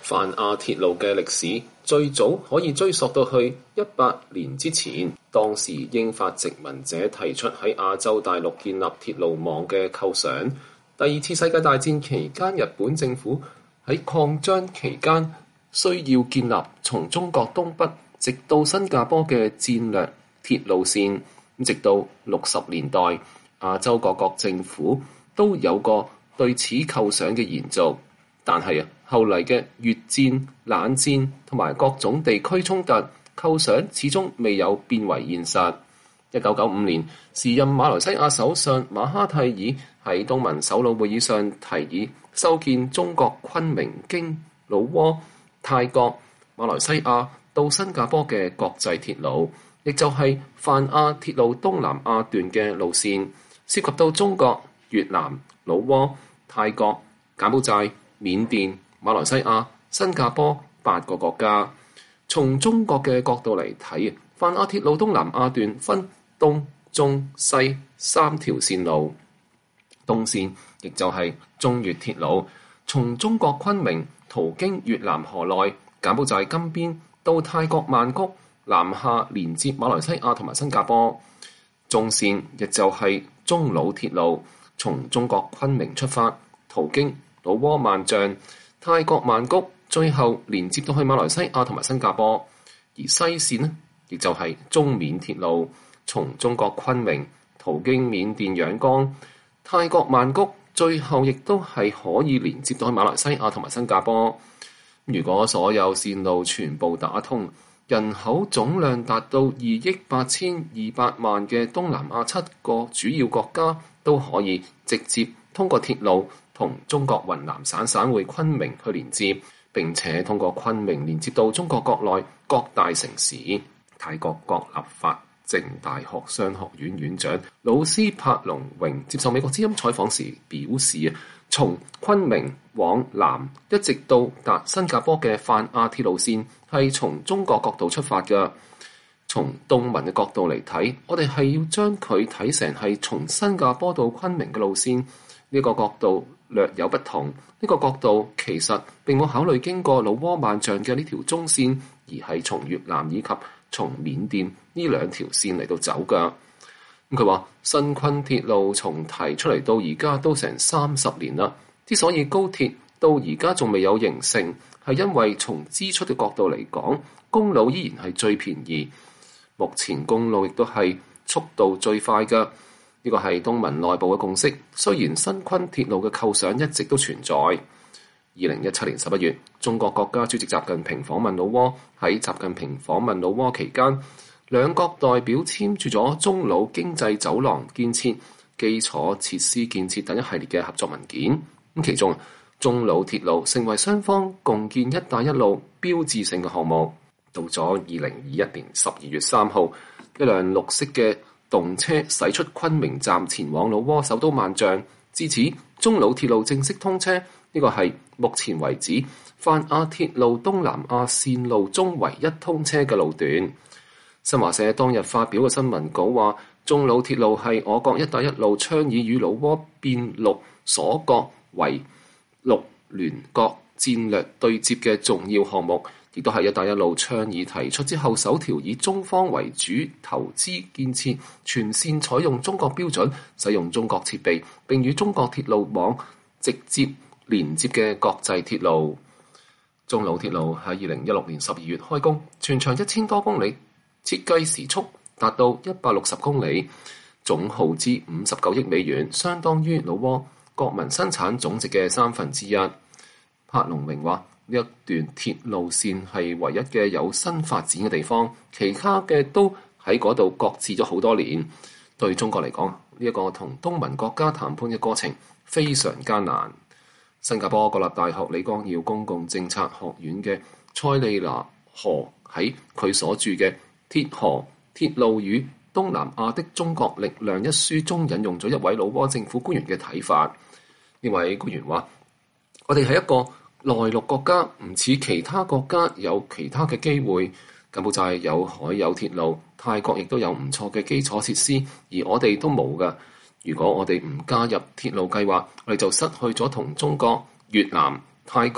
泛亞鐵路嘅歷史最早可以追溯到去100年之前，當時英法殖民者提出喺亞洲大陸建立鐵路網嘅構想。第二次世界大戰期間，日本政府喺擴張期間需要建立從中國東北直到新加坡嘅戰略鐵路線。直到60年代，亞洲各國政府都有過對此構想嘅延續，但係後嚟嘅越戰、冷戰同埋各種地區衝突，構想始終未有變為現實。1995年，時任馬來西亞首相馬哈蒂爾喺東盟首腦會議上提議修建中國昆明經老撾、泰國、馬來西亞到新加坡嘅國際鐵路，亦就係泛亞鐵路東南亞段嘅路線，涉及到中國、越南、老撾、泰國、柬埔寨、緬甸、馬來西亞、新加坡8個國家。從中國嘅角度嚟睇，泛亞鐵路東南亞段分東、中、西3條線路。東線亦就係中越鐵路，從中國昆明途經越南河內、柬埔寨金邊到泰國曼谷，南下連接馬來西亞同埋新加坡。中線亦就係中老鐵路，從中國昆明出發，途經老撾萬象、泰國曼谷，最後連接到去馬來西亞同埋新加坡。而西線呢，亦就係中緬鐵路，從中國昆明途經緬甸仰光、泰國曼谷，最後亦都係可以連接到去馬來西亞同埋新加坡。如果所有線路全部打通，人口總量達到28200萬嘅東南亞7個主要國家都可以直接通過鐵路同中國雲南省省會昆明去連接，並且通過昆明連接到中國國內各大城市。泰國國立法政大學商學院院長老師柏龍榮接受美國之音採訪時表示，從昆明往南一直到達新加坡嘅泛亞鐵路線係從中國角度出發嘅。從東盟嘅角度嚟睇，我哋係要將佢睇成係從新加坡到昆明嘅路線。呢個角度略有不同。呢個角度其實並冇考慮經過老撾萬象嘅呢條中線，而係從越南以及從緬甸呢2條線嚟到走㗎。佢話新昆鐵路從提出嚟到而家都成30年啦，之所以高鐵到而家仲未有形成，係因為從支出嘅角度嚟講，公路依然係最便宜。目前公路亦都係速度最快嘅，呢個係東盟內部嘅共識。雖然新昆鐵路嘅構想一直都存在。2017年11月，中國國家主席習近平訪問老撾。喺習近平訪問老撾期間，兩國代表簽署咗中老經濟走廊建設、基礎設施建設等一系列嘅合作文件。其中中老鐵路成為雙方共建一帶一路標誌性嘅項目。到咗2021年12月3號，一輛綠色嘅動車駛出昆明站前往老撾首都萬象。至此，中老鐵路正式通車。呢個係目前為止泛亞鐵路東南亞線路中唯一通車嘅路段。新華社當日發表嘅新聞稿話，中老鐵路係我國一帶一路倡議與老撾變綠鎖國為綠聯國戰略對接嘅重要項目，亦都係一帶一路倡議提出之後首條以中方為主投資建設全線採用中國標準、使用中國設備並與中國鐵路網直接連接嘅國際鐵路。中老鐵路喺2016年12月開工，全長1000多公里，設計時速達到160公里，總耗資59億美元，相當於老撾國民生產總值嘅1/3。柏龍榮話：呢一段鐵路線係唯一嘅有新發展嘅地方，其他嘅都喺嗰度擱置咗好多年。對中國嚟講，呢一個同東盟國家談判嘅過程非常艱難。新加坡國立大學李光耀公共政策學院嘅蔡利娜何喺佢所著嘅《鐵河鐵路與東南亞的中國力量》一書中引用咗一位老撾政府官員嘅睇法。呢位官員話：我哋係一個內陸國家，唔似其他國家有其他嘅機會。柬埔寨有海有鐵路，泰國亦都有唔錯嘅基礎設施，而我哋都冇㗎。如果我哋唔加入鐵路計劃，我哋就失去咗同中國、越南、泰國、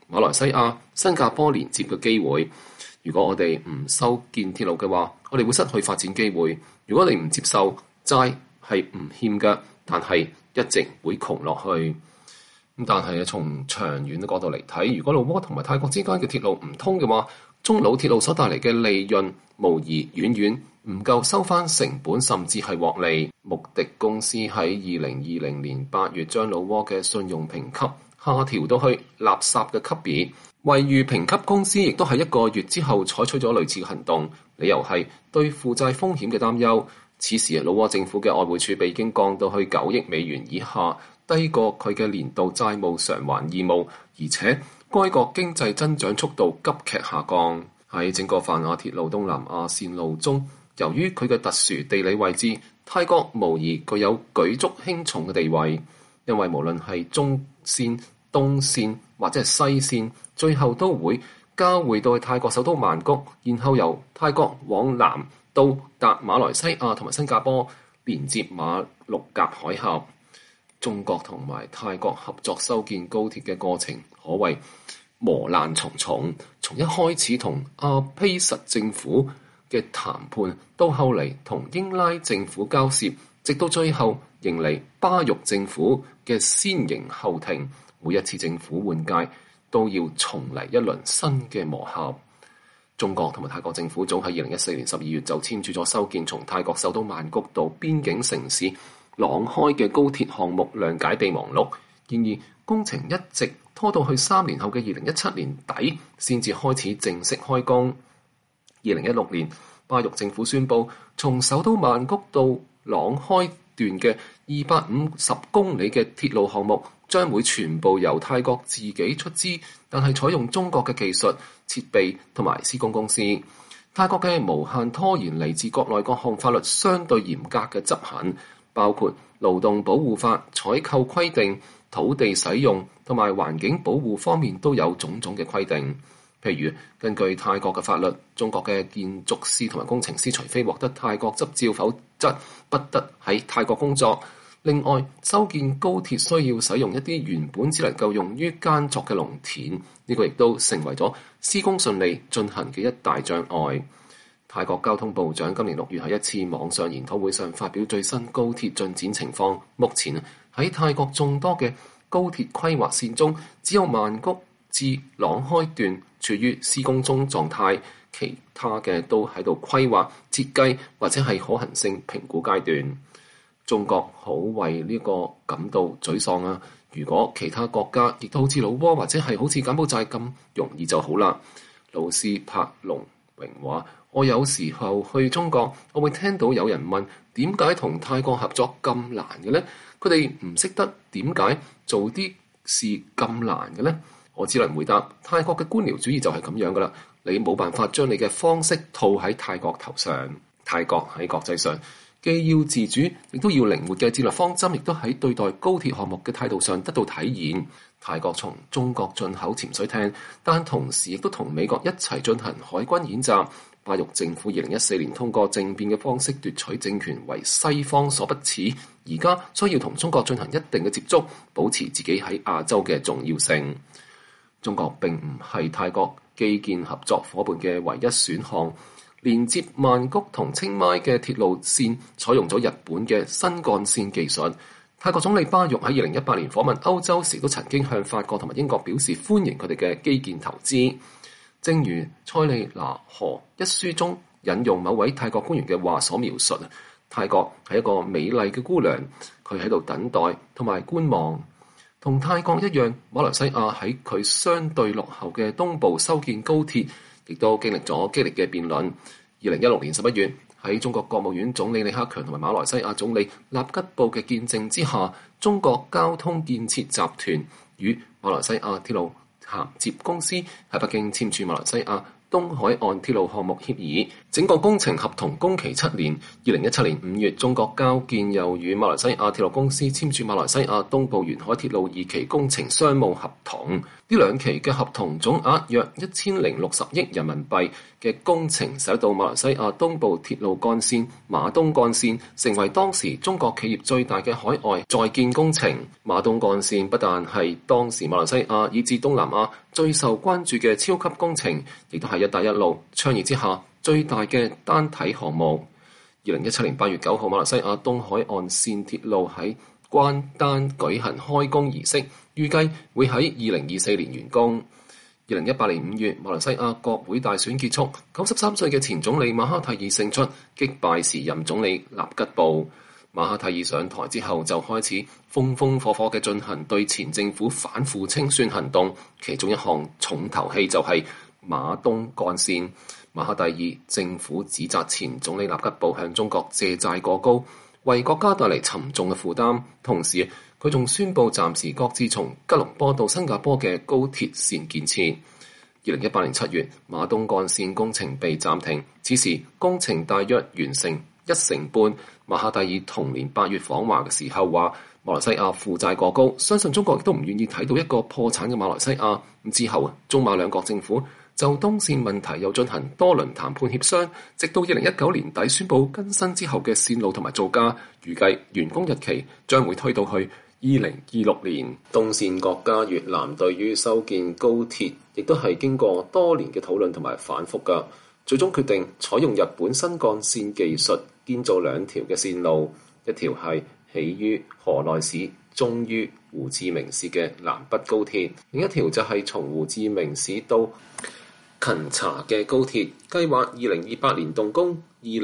馬來西亞、新加坡連接嘅機會。如果我哋唔修建鐵路嘅話，我哋會失去發展機會。如果你唔接受債係唔欠嘅，但係一直會窮落去。但係從長遠嘅角度嚟睇，如果老撾同埋泰國之間嘅鐵路唔通嘅話，中老鐵路所帶嚟嘅利潤無疑遠遠唔夠收翻成本，甚至係獲利。穆迪公司喺2020年8月將老撾嘅信用評級下調到去垃圾嘅級別。惠譽評級公司亦都喺1個月之後採取咗類似嘅行動，理由係對負債風險嘅擔憂。此時老撾政府嘅外匯儲備已經降到去9億美元以下，低過佢嘅年度債務償還義務，而且該國經濟增長速度急劇下降。喺整個泛亞鐵路東南亞線路中，由於佢嘅特殊地理位置，泰國無疑具有舉足輕重嘅地位，因為無論係中線、東線或者係西線，最後都會交匯到去泰國首都曼谷，然後由泰國往南到達馬來西亞同埋新加坡，連接馬六甲海峽。中國同埋泰國合作修建高鐵嘅過程可謂磨難重重，從一開始同阿披實政府嘅談判，到後嚟同英拉政府交涉，直到最後迎嚟巴育政府嘅先迎後停。每一次政府換屆，都要重嚟一輪新嘅磨合。中國同埋泰國政府早喺2014年12月就簽署咗修建從泰國首都曼谷到邊境城市朗開嘅高鐵項目諒解備忘錄。然而工程一直拖到去3年後嘅2017年底先至開始正式開工。2016年，巴育政府宣布，從首都曼谷到朗開段嘅250公里嘅鐵路項目將會全部由泰國自己出資，但係採用中國嘅技術、設備同埋施工公司。泰國嘅無限拖延嚟自國內各項法律相對嚴格嘅執行，包括勞動保護法、採購規定、土地使用同埋環境保護方面都有種種嘅規定。譬如根據泰國嘅法律，中國嘅建築師同埋工程師除非獲得泰國執照，否則不得喺泰國工作。另外，修建高鐵需要使用一啲原本只能夠用於耕作嘅農田，呢個亦都成為咗施工順利進行嘅一大障礙。泰國交通部長今年6月喺一次網上研討會上發表最新高鐵進展情況。目前喺泰國眾多嘅高鐵規劃線中，只有曼谷至朗開段處於施工中狀態，其他嘅都喺度規劃、設計或者係可行性評估階段。中國好為呢個感到沮喪啊！如果其他國家亦都好似老撾或者係好似柬埔寨咁容易就好啦。老師柏龍榮話：我有時候去中國，我會聽到有人問點解同泰國合作咁難嘅呢？佢哋唔識得點解做啲事咁難嘅呢？我只能回答：泰國嘅官僚主義就係咁樣噶啦，你冇辦法將你嘅方式套喺泰國頭上。泰國喺國際上既要自主，亦都要靈活嘅戰略方針，亦都喺對待高鐵項目嘅態度上得到體現。泰國從中國進口潛水艇，但同時亦都同美國一齊進行海軍演習。巴育政府2014年通過政變嘅方式奪取政權，為西方所不齒。而家需要同中國進行一定嘅接觸，保持自己喺亞洲嘅重要性。中國並唔係泰國基建合作夥伴嘅唯一選項。連接曼谷同清邁嘅鐵路線採用咗日本嘅新幹線技術。泰國總理巴育喺2018年訪問歐洲時，都曾經向法國同埋英國表示歡迎佢哋嘅基建投資。正如塞利拿河一書中引用某位泰國官員嘅話所描述，泰國係一個美麗嘅姑娘，佢喺度等待同埋觀望。同泰國一樣，馬來西亞喺佢相對落後嘅東部修建高鐵，亦都經歷咗激烈嘅辯論。2016年11月，喺中國國務院總理李克強同埋馬來西亞總理納吉布嘅見證之下，中國交通建設集團與馬來西亞鐵路銜接公司喺北京簽署馬來西亞東海岸鐵路項目協議，整個工程合同工期7年。2017年5月，中國交建又與馬來西亞鐵路公司簽署馬來西亞東部沿海鐵路2期工程商務合同。呢兩期嘅合同總額約1060億人民幣嘅工程，使到馬來西亞東部鐵路幹線馬東幹線成為當時中國企業最大嘅海外在建工程。馬東幹線不但係當時馬來西亞以至東南亞最受關注嘅超級工程，亦都係一帶一路倡議之下最大嘅單體項目。2017年8月9號，馬來西亞東海岸線鐵路喺關丹舉行開工儀式，預計會喺2024年完工。2018年5月，馬來西亞國會大選結束，93歲嘅前總理馬哈蒂爾勝出，擊敗時任總理納吉布。馬哈蒂爾上台之後就開始風風火火嘅進行對前政府反腐清算行動，其中一項重頭戲就係馬東幹線。馬哈蒂爾政府指責前總理納吉布向中國借債過高，為國家帶嚟沉重嘅負擔。同時，佢仲宣布暫時擱置從吉隆坡到新加坡嘅高鐵線建設。2018年7月，馬東幹線工程被暫停，此時工程大約完成1成半。馬哈蒂爾同年8月訪華嘅時候話，馬來西亞負債過高，相信中國亦都唔願意睇到一個破產嘅馬來西亞。之後中馬兩國政府就東線問題又進行多輪談判協商，直到2019年底宣布更新之後嘅線路同埋造價，預計完工日期將會推到去2026年。東線國家越南對於修建高鐵，亦都係經過多年嘅討論同埋反覆㗎，最終決定採用日本新幹線技術建造2條嘅線路，一條係起於河內市，終於胡志明市嘅南北高鐵，另一條就係從胡志明市到勤查嘅高鐵，計劃2028年動工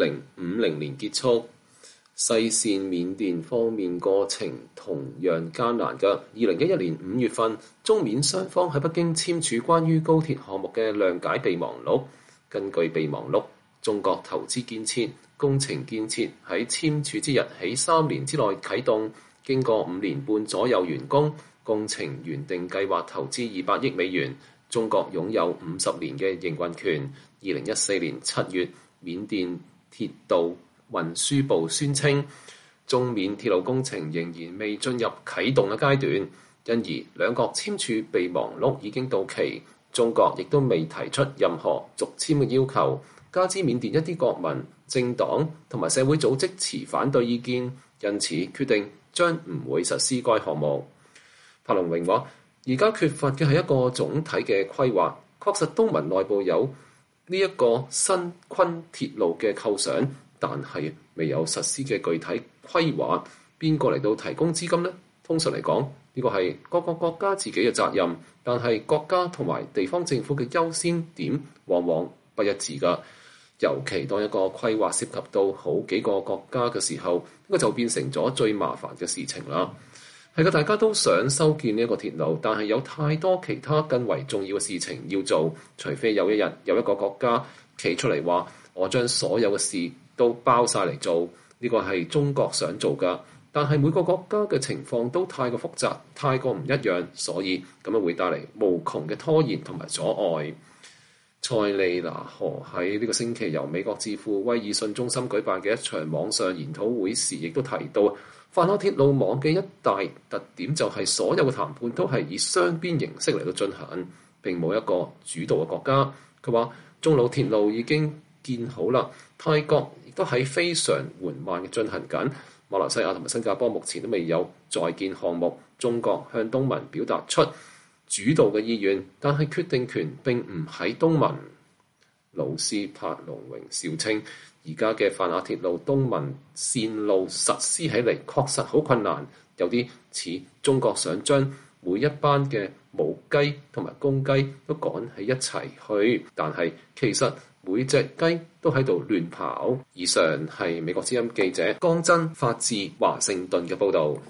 ，2050年結束。西線緬甸方面過程同樣艱難嘅。2011年5月份，中緬雙方喺北京簽署關於高鐵項目嘅諒解備忘錄。根據備忘錄，中國投資建設工程建設喺簽署之日起3年之內啟動，經過5年半左右完工。工程原定計劃投資200億美元。中國擁有50年嘅營運權。2014年7月，緬甸鐵道運輸部宣稱，中緬鐵路工程仍然未進入啟動嘅階段，因而兩國簽署備忘錄已經到期，中國亦都未提出任何續簽嘅要求。加之緬甸一啲國民、政黨同埋社會組織持反對意見，因此決定將唔會實施該項目。柏龍榮話：而家缺乏嘅係一個總體嘅規劃，確實東盟內部有呢一個新昆鐵路嘅構想，但係未有實施嘅具體規劃。邊個嚟到提供資金呢？通常嚟講，呢個係各個國家自己嘅責任，但係國家同埋地方政府嘅優先點往往不一致㗎。尤其當一個規劃涉及到好幾個國家嘅時候，呢個就變成咗最麻煩嘅事情啦。係嘅，大家都想修建呢一個鐵路，但係有太多其他更為重要嘅事情要做。除非有一日有一個國家企出嚟話，我將所有嘅事都包晒嚟做，呢個係中國想做㗎。但係每個國家嘅情況都太過複雜，太過唔一樣，所以咁樣會帶嚟無窮嘅拖延同埋阻礙。塞利拿河喺呢個星期由美國智庫威爾遜中心舉辦嘅一場網上研討會時，亦都提到，泛亞鐵路網嘅一大特點就係所有嘅談判都係以雙邊形式嚟到進行，並冇一個主導嘅國家。佢話中老鐵路已經建好啦，泰國亦都喺非常緩慢嘅進行緊。馬來西亞同埋新加坡目前都未有在建項目。中國向東盟表達出主導嘅意願，但係決定權並唔喺東盟。老師柏龍榮笑稱，而家嘅泛亞鐵路東盟線路實施起嚟確實好困難，有啲似中國想將每一班嘅母雞同埋公雞都趕喺一齊去，但係其實每隻雞都喺度亂跑。以上係美國之音記者江真發自華盛頓嘅報導。